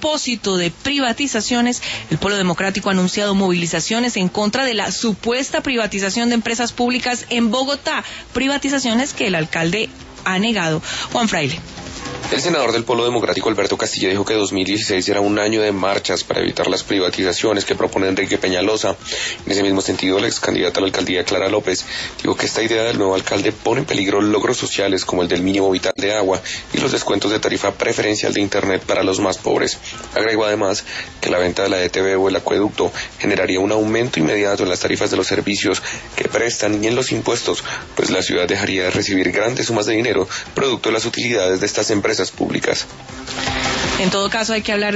propósito de privatizaciones, el Polo Democrático ha anunciado movilizaciones en contra de la supuesta privatización de empresas públicas en Bogotá, privatizaciones que el alcalde ha negado. Juan Fraile. El senador del Polo Democrático, Alberto Castilla, dijo que 2016 era un año de marchas para evitar las privatizaciones que propone Enrique Peñalosa. En ese mismo sentido, la ex candidata a la alcaldía, Clara López, dijo que esta idea del nuevo alcalde pone en peligro logros sociales como el del mínimo vital de agua y los descuentos de tarifa preferencial de Internet para los más pobres. Agregó además que la venta de la ETV o el acueducto generaría un aumento inmediato en las tarifas de los servicios que prestan y en los impuestos, pues la ciudad dejaría de recibir grandes sumas de dinero producto de las utilidades de estas empresas públicas. En todo caso, hay que hablar